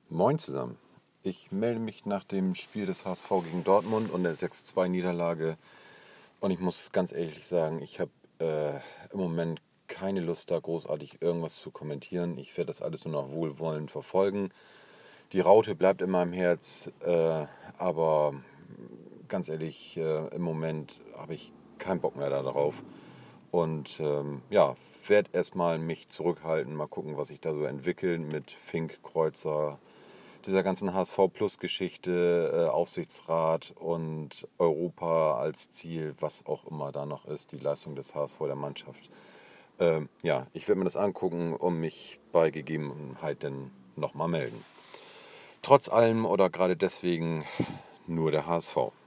Moin zusammen. Ich melde mich nach dem Spiel des HSV gegen Dortmund und der 6-2 Niederlage. Und ich muss ganz ehrlich sagen, ich habe im Moment keine Lust, da großartig irgendwas zu kommentieren. Ich werde das alles nur noch wohlwollend verfolgen. Die Raute bleibt in meinem Herz, aber ganz ehrlich, im Moment habe ich keinen Bock mehr darauf. Und ja, werde erstmal mich zurückhalten, mal gucken, was sich da so entwickelt mit Fink, Kreuzer, dieser ganzen HSV-Plus-Geschichte, Aufsichtsrat und Europa als Ziel, was auch immer da noch ist, die Leistung des HSV der Mannschaft. Ja, ich werde mir das angucken und mich bei Gegebenheiten nochmal melden. Trotz allem oder gerade deswegen nur der HSV.